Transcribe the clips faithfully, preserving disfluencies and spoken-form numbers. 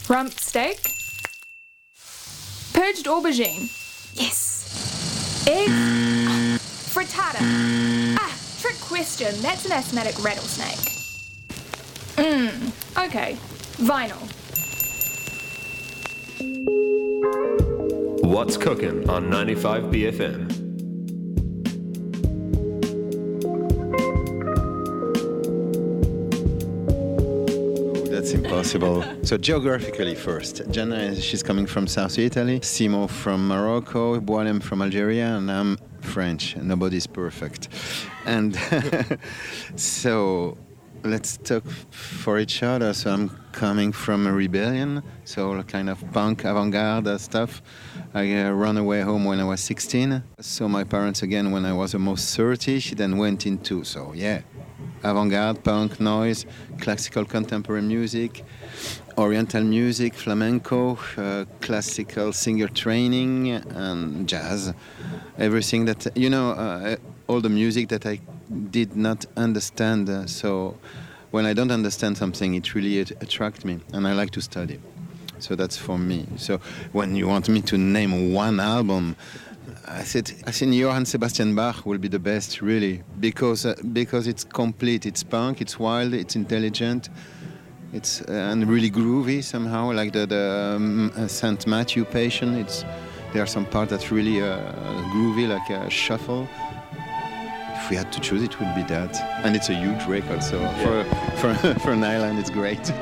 Rump steak. Purged aubergine. Yes. Eggs. Oh, frittata. Ah, trick question. That's an asthmatic rattlesnake. Mmm. Okay. Vinyl. What's cooking on ninety-five B F M? That's impossible. So geographically first, Jenna, she's coming from South Italy, Simo from Morocco, Boalem from Algeria, and I'm French. Nobody's perfect. And so let's talk for each other. So I'm coming from a rebellion, so a kind of punk avant-garde stuff. I uh, ran away home when I was sixteen. So my parents, again, when I was almost thirty, she then went into, so yeah, avant-garde, punk, noise, classical contemporary music, oriental music, flamenco, uh, classical singer training, and jazz. Everything that, you know, uh, all the music that I did not understand. Uh, so when I don't understand something, it really at- attracts me, and I like to study. So that's for me. So when you want me to name one album, I said, I think Johann Sebastian Bach will be the best, really, because uh, because it's complete. It's punk, it's wild, it's intelligent, it's uh, and really groovy somehow, like the, the um, uh, Saint Matthew Passion. It's there are some parts that's really uh, groovy, like a shuffle. If we had to choose, it would be that, and it's a huge record. So yeah. for for for an island, it's great.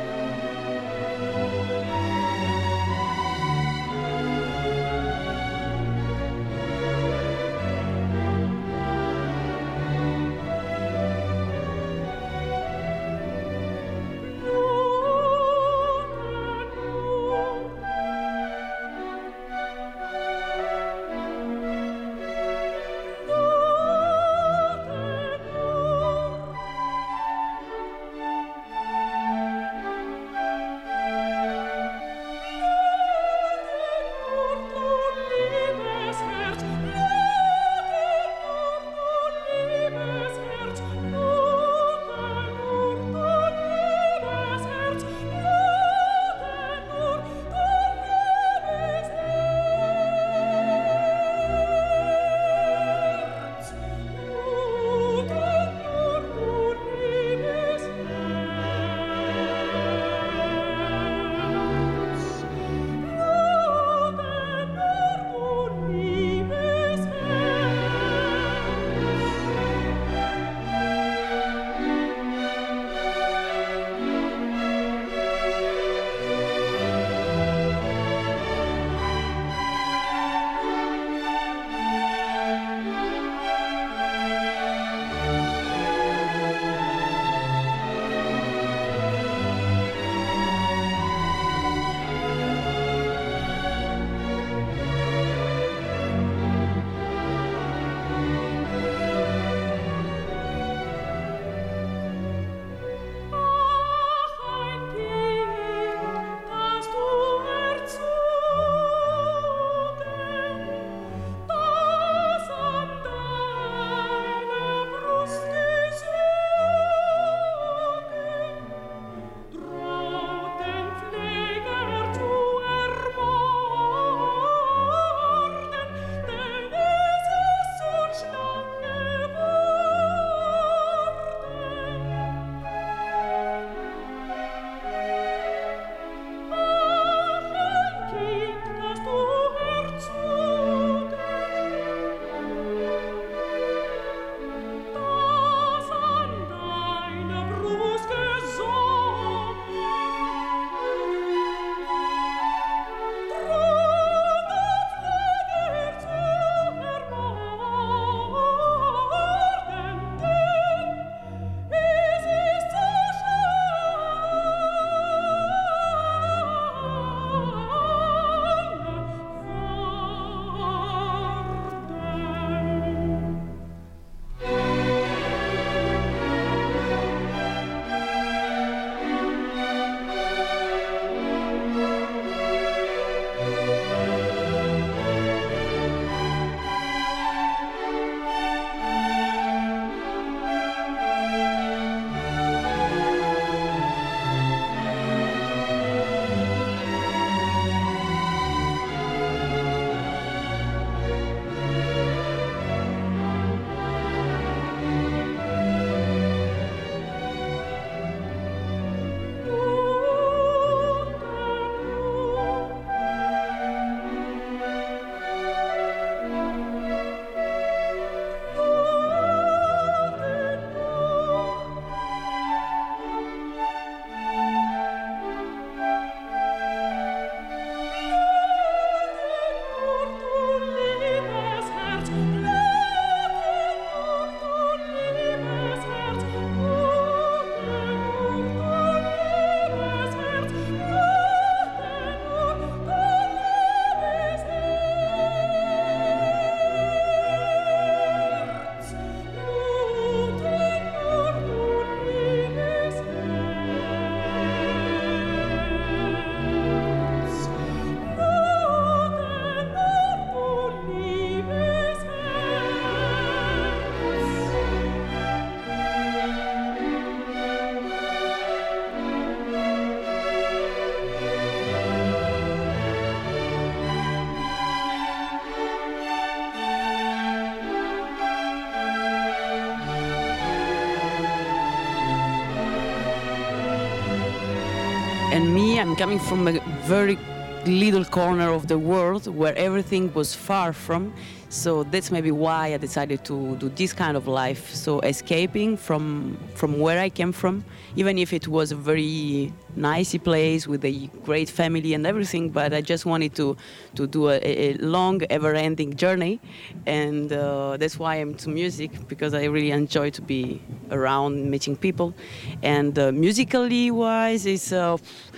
And me, I'm coming from a very little corner of the world where everything was far from. So that's maybe why I decided to do this kind of life. So escaping from from where I came from, even if it was a very nice place with a great family and everything, but I just wanted to to do a, a long, ever-ending journey, and uh, that's why I'm to music, because I really enjoy to be around meeting people, and uh, musically wise, is. Uh,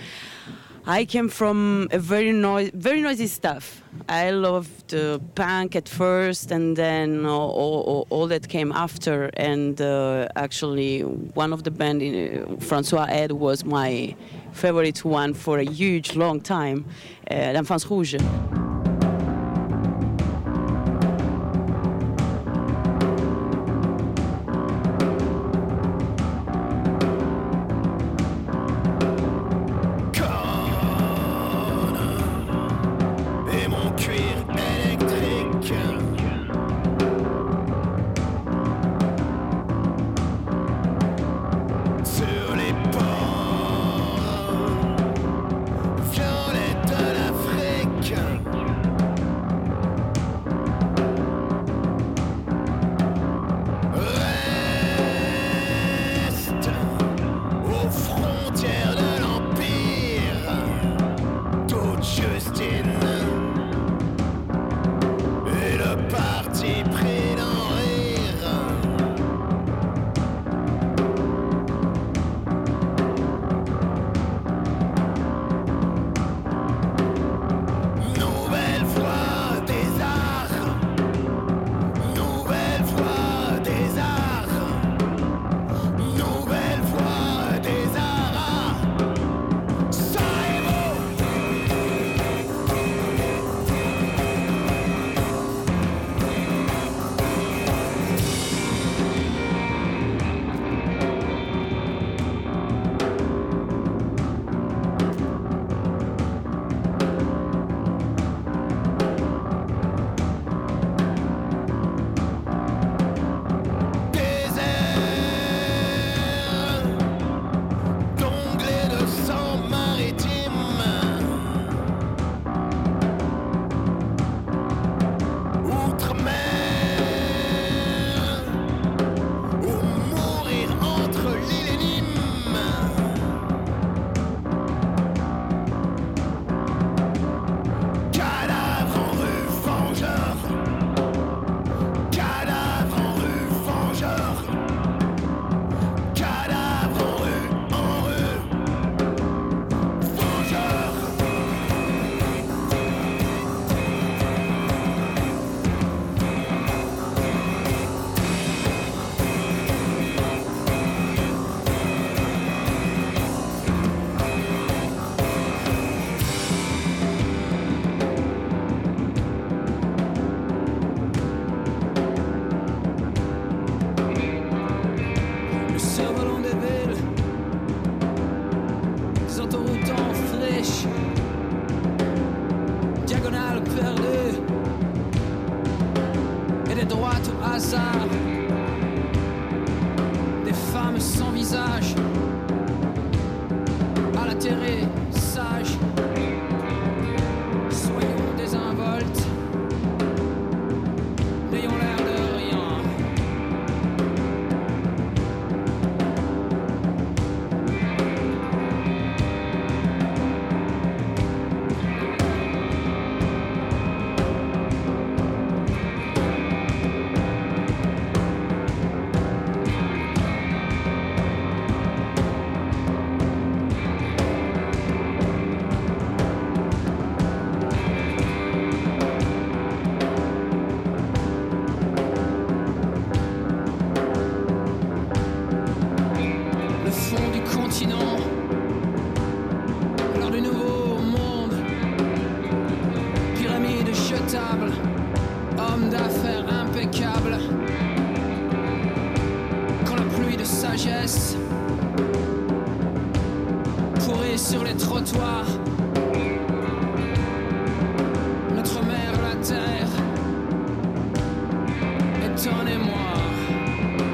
I came from a very noisy, very noisy stuff. I loved uh, punk at first, and then all, all, all that came after. And uh, actually, one of the band, in, uh, François Ed, was my favorite one for a huge, long time, uh, L'Enfance Rouge.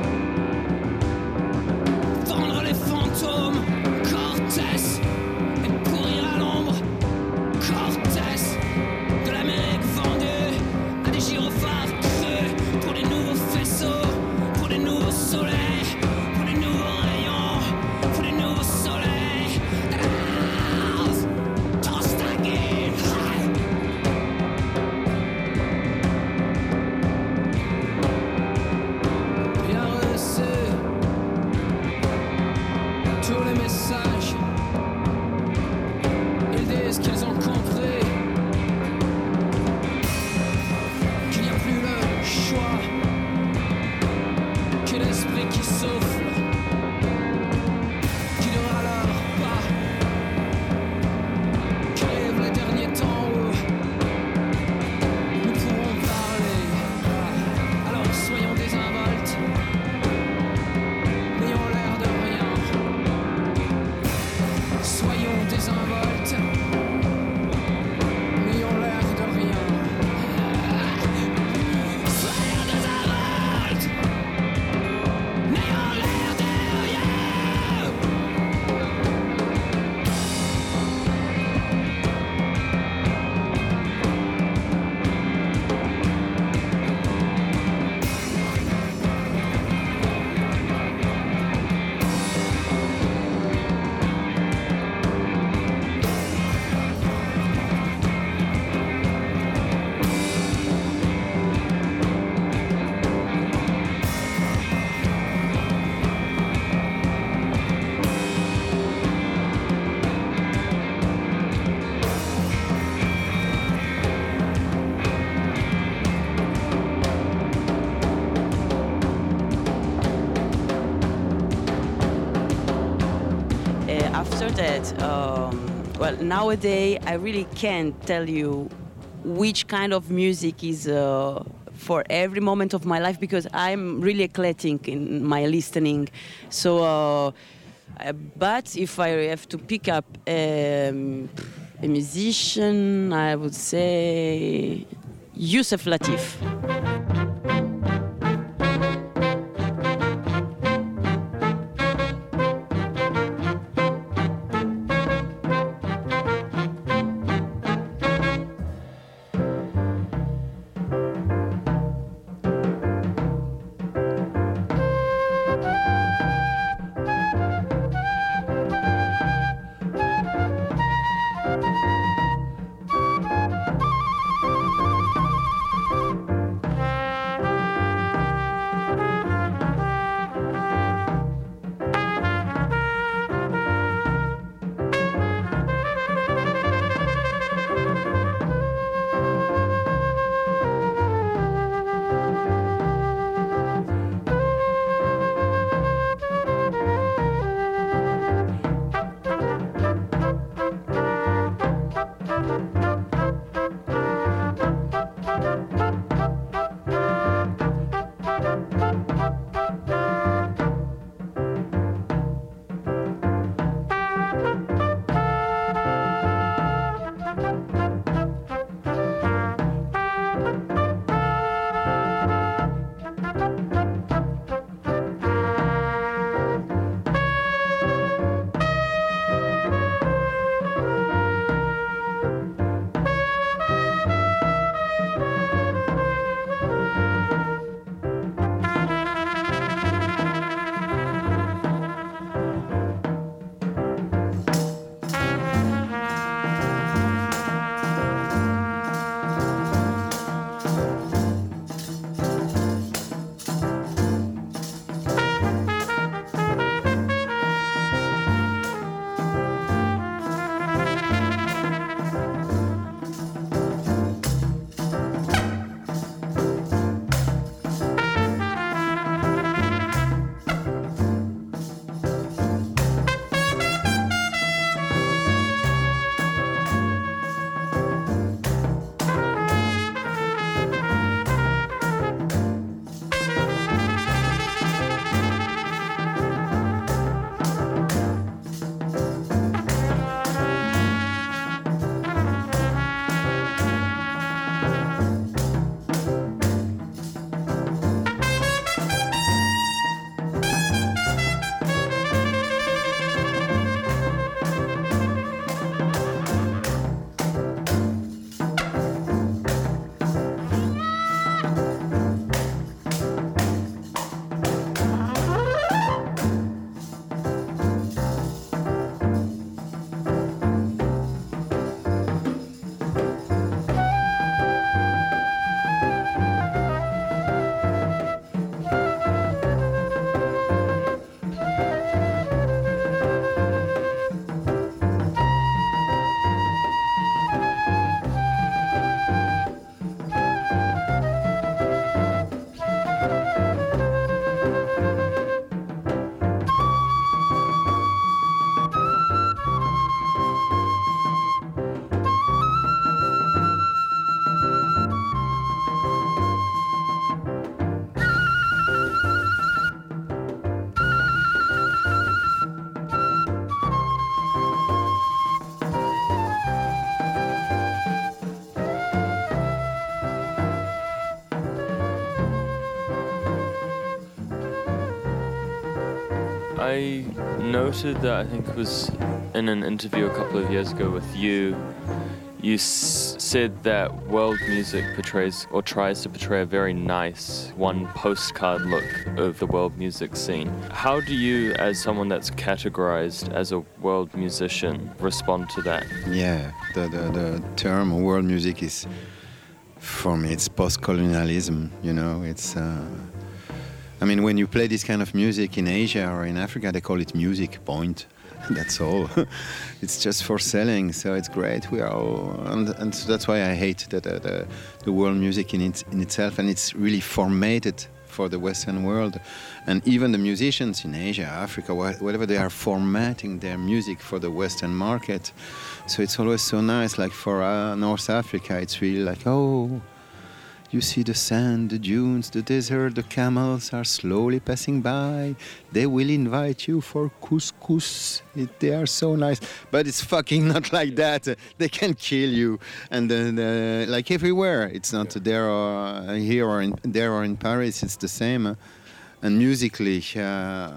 Tendre les fantômes, Cortès et after that, um, well, nowadays I really can't tell you which kind of music is uh, for every moment of my life, because I'm really eclectic in my listening. So, uh, uh, but if I have to pick up um, a musician, I would say Yusef Lateef. I noted that, I think it was in an interview a couple of years ago with you, you s- said that world music portrays or tries to portray a very nice one postcard look of the world music scene. How do you, as someone that's categorized as a world musician, respond to that? Yeah, the, the, the term world music is, for me, it's post-colonialism, you know, it's... Uh, I mean, when you play this kind of music in Asia or in Africa, they call it music, point. That's all. It's just for selling, so it's great. We are, all, and, and so that's why I hate the, the, the world music in, it, in itself, and it's really formatted for the Western world. And even the musicians in Asia, Africa, wh- whatever, they are formatting their music for the Western market. So it's always so nice. Like for uh, North Africa, it's really like, oh, you see the sand, the dunes, the desert, the camels are slowly passing by. They will invite you for couscous. It, they are so nice. But it's fucking not like that. They can kill you. And then, uh, like everywhere, it's not there or here or in, there or in Paris, it's the same. And musically, uh,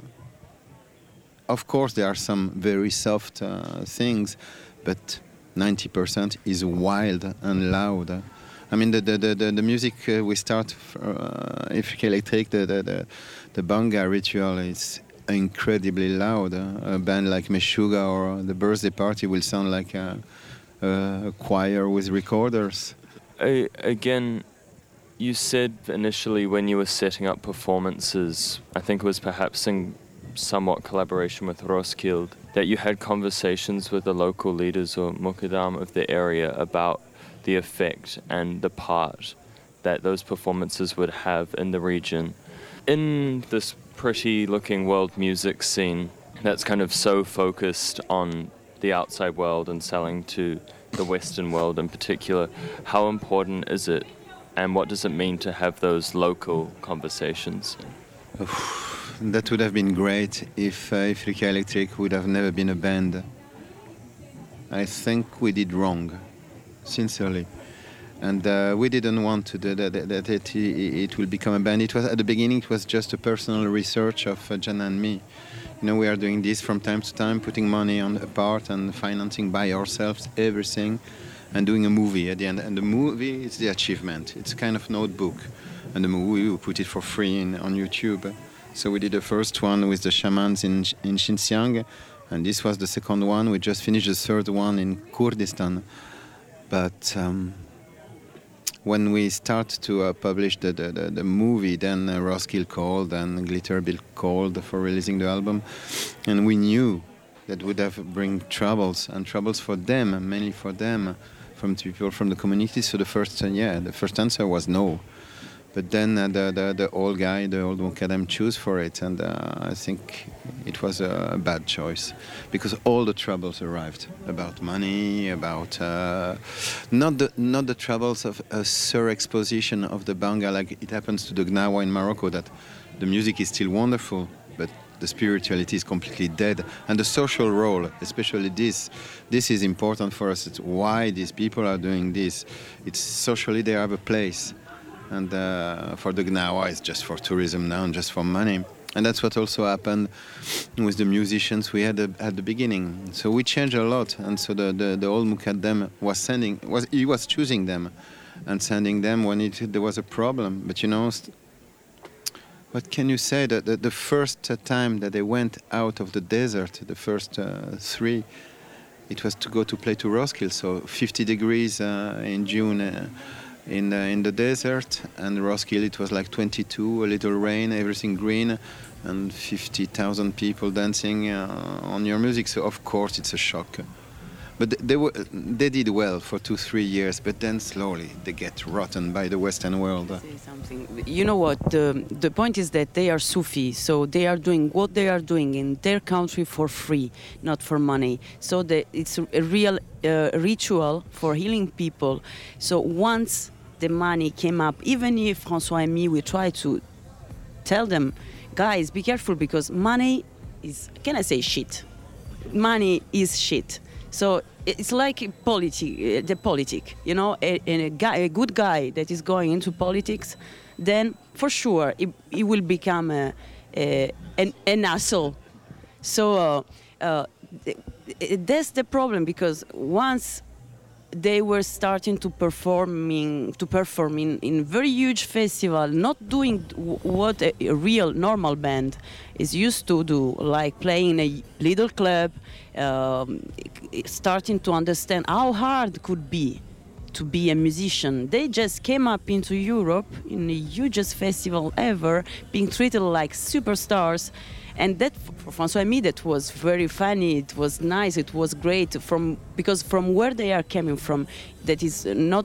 of course, there are some very soft uh, things, but ninety percent is wild and loud. I mean, the the the, the music uh, we start for uh, Africa Electric, the, the the the Banga ritual is incredibly loud. Uh, a band like Meshuggah or the birthday party will sound like a, a choir with recorders. I, again, you said initially when you were setting up performances, I think it was perhaps in somewhat collaboration with Roskilde, that you had conversations with the local leaders or Mukadam of the area about the effect and the part that those performances would have in the region. In this pretty looking world music scene that's kind of so focused on the outside world and selling to the Western world in particular, how important is it and what does it mean to have those local conversations? That would have been great if uh, Africa Electric would have never been a band. I think we did wrong. Sincerely, and uh, we didn't want to do that, that, that it, it will become a band. It was at the beginning. It was just a personal research of uh, Jana and me. You know, we are doing this from time to time, putting money on a part and financing by ourselves everything, and doing a movie at the end. And the movie is the achievement. It's a kind of notebook, and the movie we put it for free in, on YouTube. So we did the first one with the shamans in in Xinjiang, and this was the second one. We just finished the third one in Kurdistan. But um, when we start to uh, publish the, the, the, the movie, then uh, Roskilde called and Glitterbill called for releasing the album. And we knew that would have bring troubles, and troubles for them, mainly for them, from people from the community. So the first, uh, yeah, the first answer was no. But then uh, the, the the old guy, the old Mukadam, chose for it, and uh, I think it was a bad choice, because all the troubles arrived about money, about uh, not the not the troubles of a surexposition of the Banga, like it happens to the Gnawa in Morocco, that the music is still wonderful, but the spirituality is completely dead, and the social role, especially this, this is important for us. It's why these people are doing this. It's socially they have a place. And uh, for the Gnawa, it's just for tourism now and just for money. And that's what also happened with the musicians we had at the beginning. So we changed a lot. And so the, the, the old Mukadam was sending, was he was choosing them and sending them when it, there was a problem. But you know, st- what can you say? That the, the first uh, time that they went out of the desert, the first uh, three, it was to go to play to Roskilde. So fifty degrees uh, in June. Uh, in the, in the desert, and Roskilde it was like twenty-two, a little rain, everything green, and fifty thousand people dancing uh, on your music. So of course it's a shock. But they were, they did well for two, three years, but then slowly they get rotten by the Western world. Say something. You know what? The the point is that they are Sufi, so they are doing what they are doing in their country for free, not for money. So the, it's a real uh, ritual for healing people. So once the money came up, even if François and me, we try to tell them, guys, be careful, because money is, can I say shit? Money is shit. So it's like politi- the politic, you know, a, a, guy, a good guy that is going into politics, then for sure he, he will become a, a, an, an asshole. So uh, uh, that's the problem, because once they were starting to performing to perform in, in very huge festival, not doing w- what a, a real normal band is used to do, like playing in a little club, um, starting to understand how hard it could be to be a musician. They just came up into Europe in the hugest festival ever, being treated like superstars. And that, for François and me, that was very funny. It was nice. It was great, from because from where they are coming from, that is not the,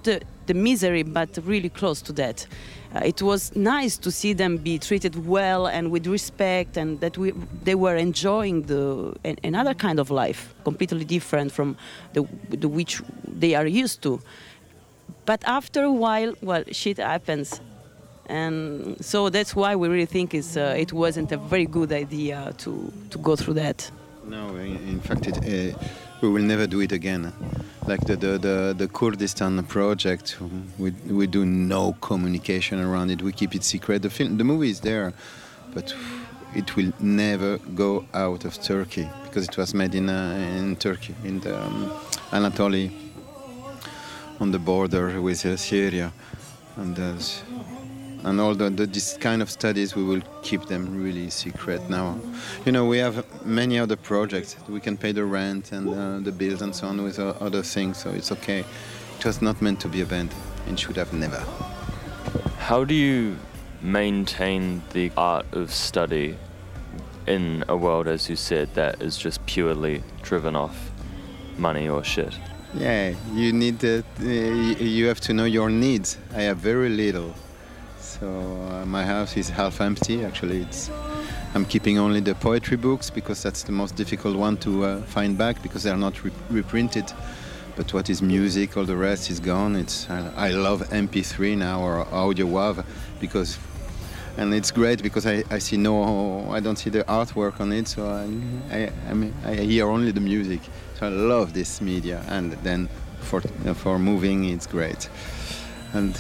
the misery, but really close to that. Uh, it was nice to see them be treated well and with respect, and that we they were enjoying the an, another kind of life, completely different from the, the which they are used to. But after a while, well, shit happens. And so that's why we really think it's, uh, it wasn't a very good idea to, to go through that. No, in, in fact, it, uh, we will never do it again. Like the, the, the, the Kurdistan project, we, we do no communication around it. We keep it secret. The, film, the movie is there, but it will never go out of Turkey because it was made in, uh, in Turkey, in the um, Anatolia, on the border with uh, Syria. And there's... And all the, the, this kind of studies, we will keep them really secret now. You know, we have many other projects. We can pay the rent and uh, the bills and so on with uh, other things, so it's okay. It was not meant to be a band. It should have never. How do you maintain the art of study in a world, as you said, that is just purely driven off money or shit? Yeah, you need uh, you have to know your needs. I have very little. So uh, my house is half empty. Actually, it's I'm keeping only the poetry books because that's the most difficult one to uh, find back because they are not re- reprinted. But what is music, all the rest is gone. It's I, I love M P three now or audio WAV because, and it's great because I, I see no I don't see the artwork on it. So I I, I, mean, I hear only the music. So I love this media. And then for for moving, it's great. And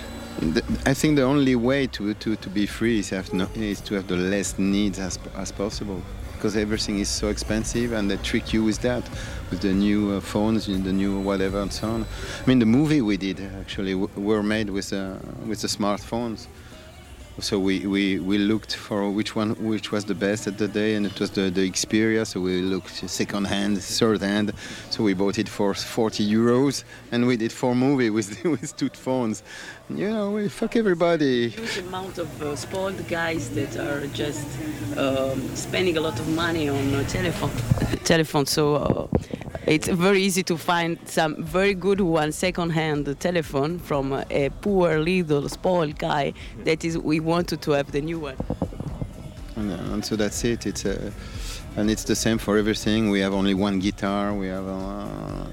I think the only way to, to, to be free is, have no, is to have the less needs as, as possible because everything is so expensive and they trick you with that, with the new uh, phones, the new whatever and so on. I mean, the movie we did actually w- were made with, uh, with the smartphones. So we, we, we looked for which one which was the best at the day, and it was the, the Xperia. So we looked second hand, third hand. So we bought it for forty euros, and we did four movies with with two phones. You know, we fuck everybody. Huge amount of uh, spoiled guys that are just um, spending a lot of money on uh, telephone. telephone. So uh, it's very easy to find some very good one second-hand telephone from uh, a poor little spoiled guy that is we wanted to have the new one. And, uh, and so that's it. It's uh, and it's the same for everything. We have only one guitar. We have. Uh,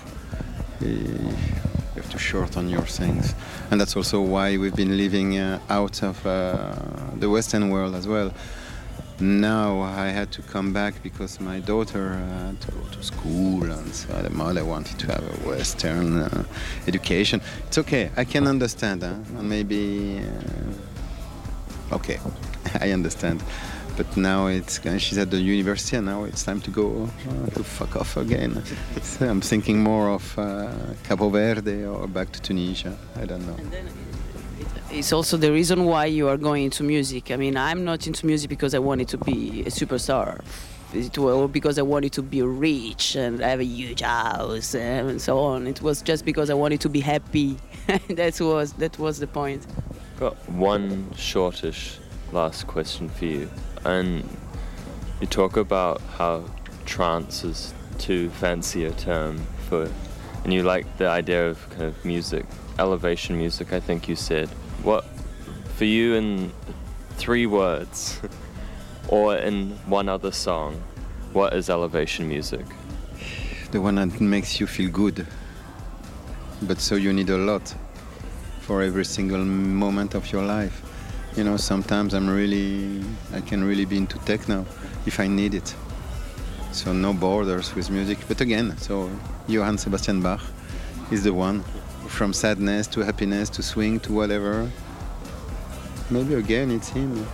you have to shorten your things, and that's also why we've been living uh, out of uh, the Western world as well. Now I had to come back because my daughter uh, had to go to school, and so the mother wanted to have a Western uh, education. It's okay, I can understand, huh? And maybe uh, okay, I understand. But now it's she's at the university, and now it's time to go uh, to fuck off again. So I'm thinking more of uh, Cabo Verde or back to Tunisia. I don't know. It's also the reason why you are going into music. I mean, I'm not into music because I wanted to be a superstar. It was because I wanted to be rich and have a huge house and so on. It was just because I wanted to be happy. that was that was the point. Got one shortish last question for you. And you talk about how trance is too fancy a term for, and you like the idea of kind of music, elevation music, I think you said. What, for you in three words, or in one other song, what is elevation music? The one that makes you feel good. But so you need a lot for every single moment of your life. You know, sometimes I'm really, I can really be into techno if I need it. So no borders with music. But again, so Johann Sebastian Bach is the one. From sadness to happiness to swing to whatever. Maybe again it's him.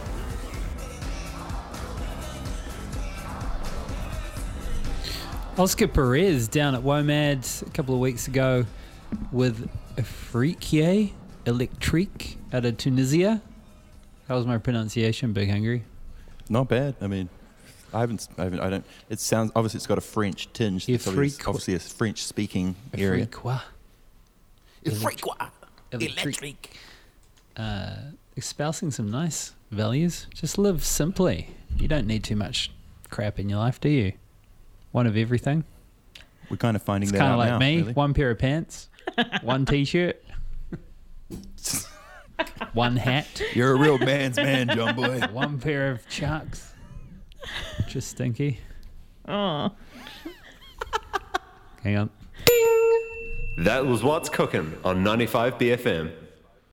Oscar Perez down at WOMAD a couple of weeks ago with Afrique Electrique out of Tunisia. How was my pronunciation, Big Hungry? Not bad. I mean, I haven't, I haven't, I don't, it sounds, obviously it's got a French tinge. It's obviously a French-speaking area. Afrique. Electric. Uh, espousing some nice values. Just live simply. You don't need too much crap in your life, do you? One of everything. We're kind of finding it's that kind out of like now, me. really. One pair of pants, one t-shirt, One hat. You're a real man's man, John Boy. One pair of chucks. Just stinky. Oh. Hang on. That was What's Cooking on ninety-five B F M.